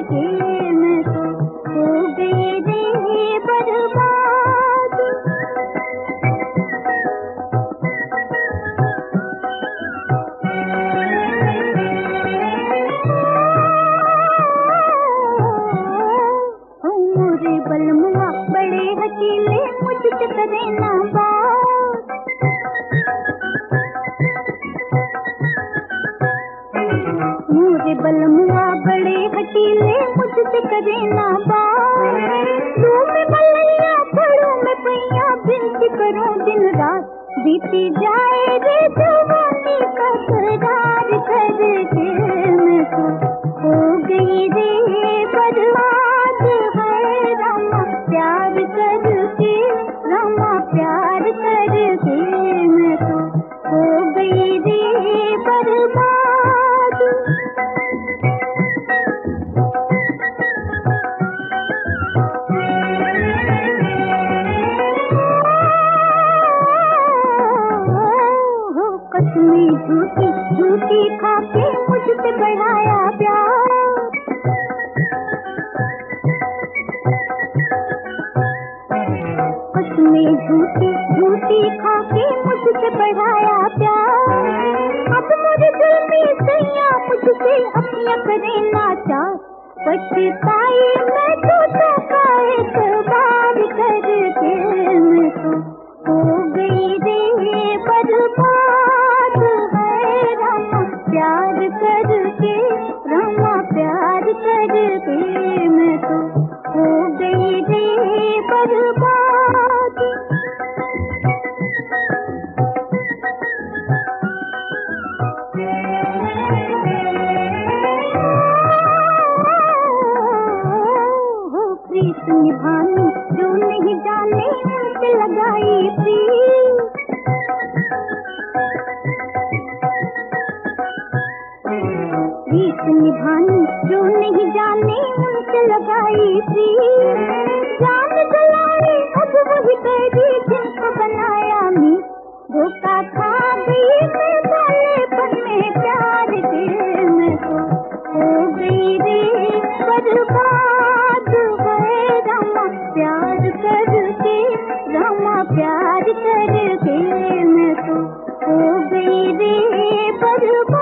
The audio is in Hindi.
करके मैं तो हो गई रे बर्बाद। मोरे बलमुआ बड़े हकीले मुझसे करे ना बात। मोरे बलमुआ बड़े हकीले मुझसे करे ना बात। लू में मलैया पड़ू में पैया बिनती करूं दिन रात। बीती जाए रे जवानी का करार करके मैं तो हो गई रे बर्बाद। है रामा प्यार करके, रामा प्यार करके मैं तो हो गई रे बर्बाद। कसमें झूठी झूठी खाके मुझसे बढ़ाया प्यार। कसमें झूठी झूठी खाके मुझसे बढ़ाया प्यार। अब मुझे दिल में सैया मुझसे अपना करे नाचार। पछताई मैं तो धोखा एक बार करके मैं तो हो गई रे बर्बाद। है रामा प्यार करके, रामा प्यार करके मैं तो हो गई रे बर्बाद। प्रीत निभानी जो नहीं जाने उनसे लगाई प्रीत। प्रीत निभानी जो नहीं जाने उनसे लगाई प्रीत। जान जलाए अब वही कैदी जिनको बनाया मी। धोखा खा गई मैं बालेपन में प्यार के मैं तो हो गई रे बर्बाद। है रामा प्यार करके, रामा प्यार करके मैं तो हो गई रे बर्बाद।